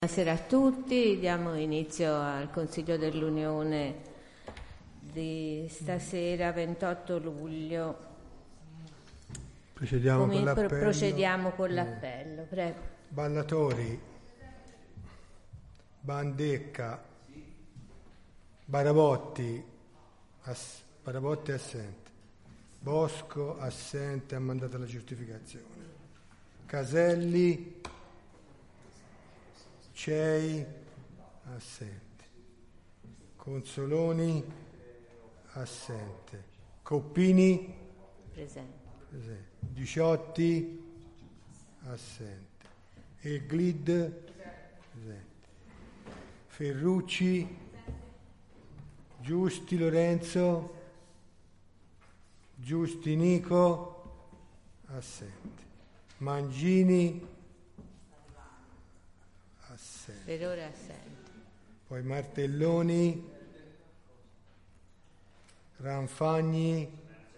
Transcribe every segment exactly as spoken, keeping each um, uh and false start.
Buonasera a tutti, diamo inizio al Consiglio dell'Unione di stasera ventotto luglio. Procediamo Come con l'appello. Pro- procediamo con l'appello, prego. Ballatori, Bandecca, Barabotti, ass- Barabotti assente, Bosco assente, ha mandato la certificazione. Caselli, Cei, assente. Consoloni, assente. Coppini, Presente. presente. Diciotti, assente. Elglid, presente. Ferrucci, Giusti Lorenzo, Giusti Nico, assente. Mangini, assente. Per ora assente. Poi Martelloni, Ranfagni,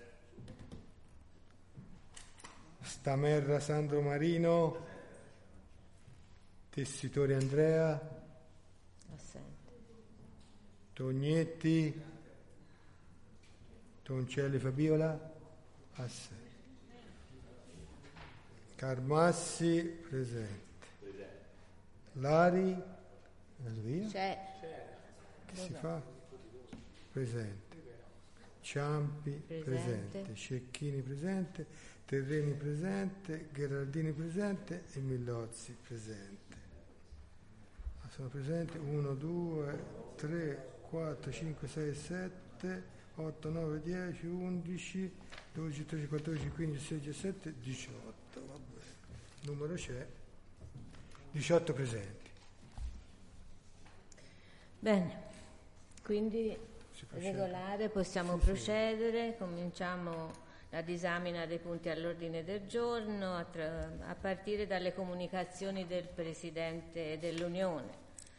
Stamerra Sandro Marino, Tessitori Andrea, Assente. Tognetti, Toncelli Fabiola, assente. Carmassi, presente. Lari, via. C'è. Che si fa? Presente. Ciampi, Presente. presente. Cecchini, presente. Terreni, presente. Gherardini, presente. E Millozzi, presente. Sono presenti uno, due, tre, quattro, cinque, sei, sette, otto, nove, dieci, undici, dodici, tredici, quattordici, quindici, sedici, diciassette, diciotto. Vabbè. Il numero c'è. diciotto presenti. Bene, quindi Si procede. regolare, possiamo Sì, procedere. Cominciamo la disamina dei punti all'ordine del giorno a, tra- a partire dalle comunicazioni del Presidente dell'Unione.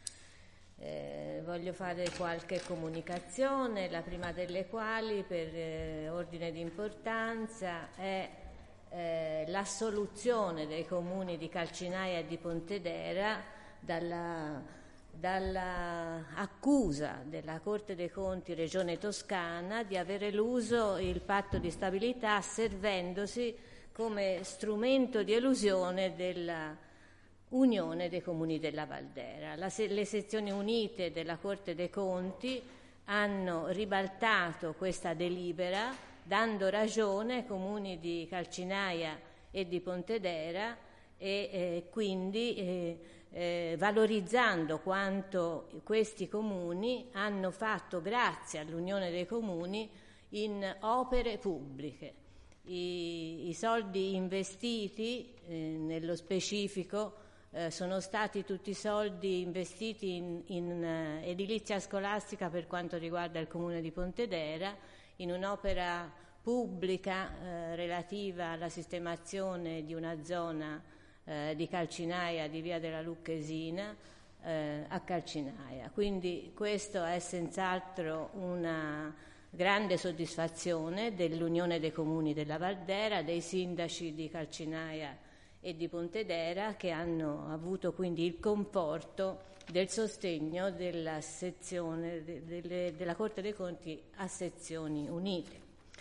Eh, voglio fare qualche comunicazione, la prima delle quali, per eh, ordine di importanza, è eh, l'assoluzione dei comuni di Calcinaia e di Pontedera dalla, dalla accusa della Corte dei Conti Regione Toscana di aver eluso il patto di stabilità servendosi come strumento di elusione della Unione dei Comuni della Valdera. La se- le sezioni unite della Corte dei Conti hanno ribaltato questa delibera, dando ragione ai comuni di Calcinaia e di Pontedera e eh, quindi eh, eh, valorizzando quanto questi comuni hanno fatto grazie all'Unione dei Comuni in opere pubbliche. I, i soldi investiti, eh, nello specifico, Eh, sono stati tutti soldi investiti in, in uh, edilizia scolastica per quanto riguarda il comune di Pontedera, in un'opera pubblica eh, relativa alla sistemazione di una zona eh, di Calcinaia, di via della Lucchesina, eh, a Calcinaia. Quindi questo è senz'altro una grande soddisfazione dell'Unione dei Comuni della Valdera, dei sindaci di Calcinaia e di Pontedera, che hanno avuto quindi il conforto del sostegno della sezione de, de, della Corte dei Conti a sezioni unite.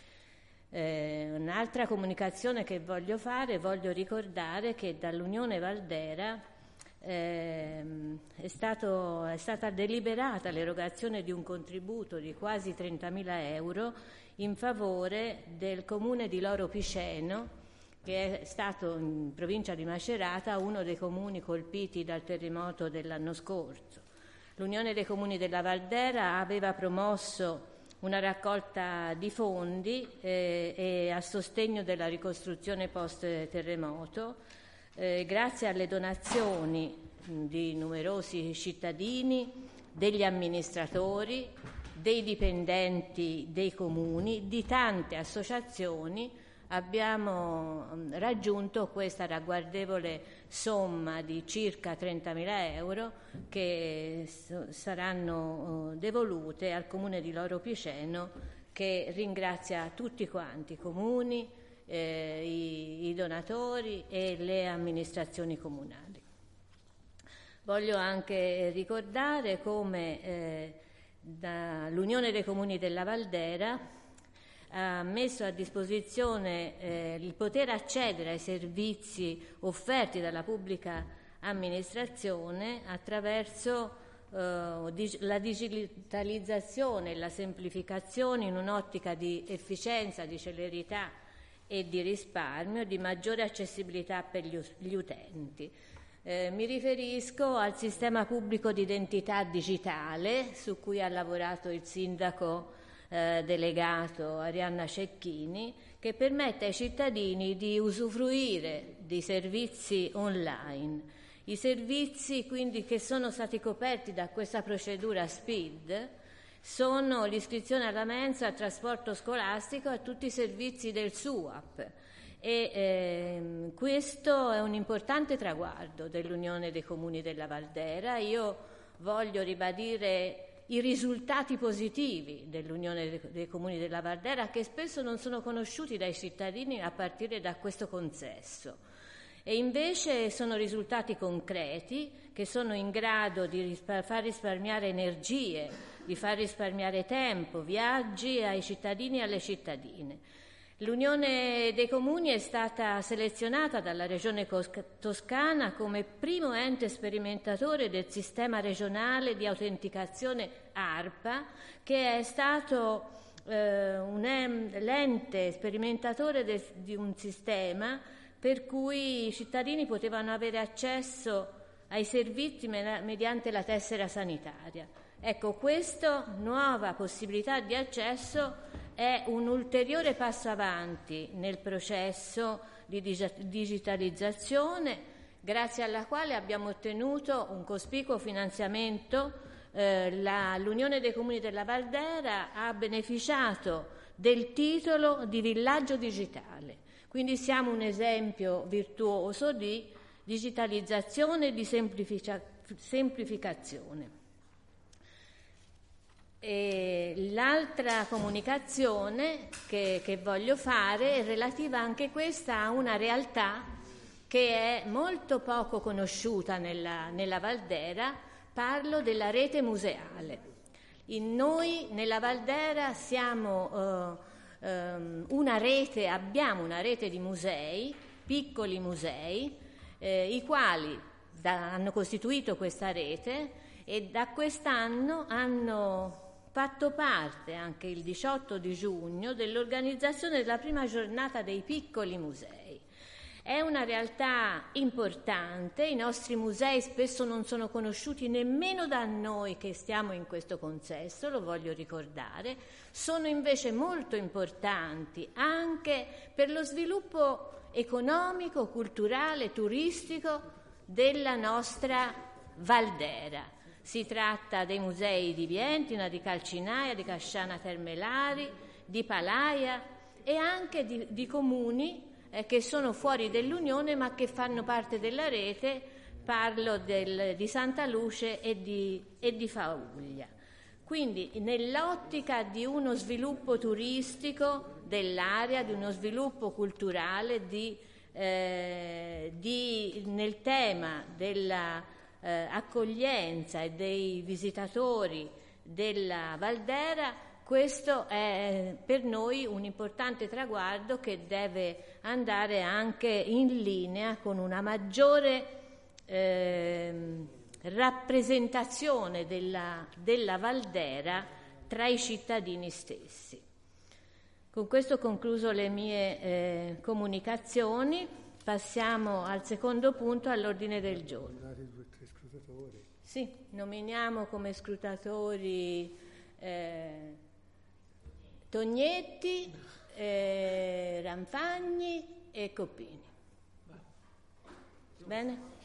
Eh, un'altra comunicazione che voglio fare, voglio ricordare che dall'Unione Valdera eh, è, stato, è stata deliberata l'erogazione di un contributo di quasi trentamila euro in favore del comune di Loro Piceno, che è stato in provincia di Macerata uno dei comuni colpiti dal terremoto dell'anno scorso. L'Unione dei Comuni della Valdera aveva promosso una raccolta di fondi eh, e a sostegno della ricostruzione post-terremoto, eh, grazie alle donazioni mh, di numerosi cittadini, degli amministratori, dei dipendenti dei comuni, di tante associazioni. Abbiamo raggiunto questa ragguardevole somma di circa trentamila euro che saranno devolute al Comune di Loro Piceno, che ringrazia tutti quanti, i comuni, eh, i, i donatori e le amministrazioni comunali. Voglio anche ricordare come eh, l'Unione dei Comuni della Valdera ha messo a disposizione eh, il poter accedere ai servizi offerti dalla pubblica amministrazione attraverso eh, la digitalizzazione e la semplificazione in un'ottica di efficienza, di celerità e di risparmio, di maggiore accessibilità per gli, gli utenti. Eh, mi riferisco al sistema pubblico di identità digitale su cui ha lavorato il sindaco eh, delegato Arianna Cecchini, che permette ai cittadini di usufruire di servizi online. I servizi quindi che sono stati coperti da questa procedura SPID sono l'iscrizione alla mensa, al trasporto scolastico e a tutti i servizi del S U A P. E eh, questo è un importante traguardo dell'Unione dei Comuni della Valdera. Io voglio ribadire i risultati positivi dell'Unione dei Comuni della Valdera, che spesso non sono conosciuti dai cittadini a partire da questo consesso. E invece sono risultati concreti che sono in grado di rispar- far risparmiare energie, di far risparmiare tempo, viaggi ai cittadini e alle cittadine. L'Unione dei Comuni è stata selezionata dalla Regione Toscana come primo ente sperimentatore del sistema regionale di autenticazione ARPA, che è stato eh, un em- l'ente sperimentatore de- di un sistema per cui i cittadini potevano avere accesso ai servizi me- mediante la tessera sanitaria. Ecco, questa nuova possibilità di accesso è un ulteriore passo avanti nel processo di digitalizzazione, grazie alla quale abbiamo ottenuto un cospicuo finanziamento. Eh, la, L'Unione dei Comuni della Valdera ha beneficiato del titolo di villaggio digitale, quindi siamo un esempio virtuoso di digitalizzazione e di semplifica, semplificazione. E l'altra comunicazione che, che voglio fare è relativa anche questa a una realtà che è molto poco conosciuta nella, nella Valdera. Parlo della rete museale. In noi nella Valdera siamo eh, um, una rete, abbiamo una rete di musei, piccoli musei, eh, i quali da, hanno costituito questa rete e da quest'anno hanno fatto parte anche il diciotto di giugno dell'organizzazione della prima giornata dei piccoli musei. È una realtà importante, i nostri musei spesso non sono conosciuti nemmeno da noi che stiamo in questo consesso, lo voglio ricordare, sono invece molto importanti anche per lo sviluppo economico, culturale, turistico della nostra Valdera. Si tratta dei musei di Vientina, di Calcinaia, di Casciana Termelari, di Palaia e anche di, di comuni eh, che sono fuori dell'Unione ma che fanno parte della rete. Parlo del, di Santa Luce e di, e di Fauglia. Quindi nell'ottica di uno sviluppo turistico dell'area, di uno sviluppo culturale, di, eh, di, nel tema della Eh, accoglienza e dei visitatori della Valdera, questo è per noi un importante traguardo che deve andare anche in linea con una maggiore eh, rappresentazione della, della Valdera tra i cittadini stessi. Con questo ho concluso le mie eh, comunicazioni. Passiamo al secondo punto all'ordine del giorno. Sì, nominiamo come scrutatori eh, Tognetti, eh, Ranfagni e Coppini. Bene?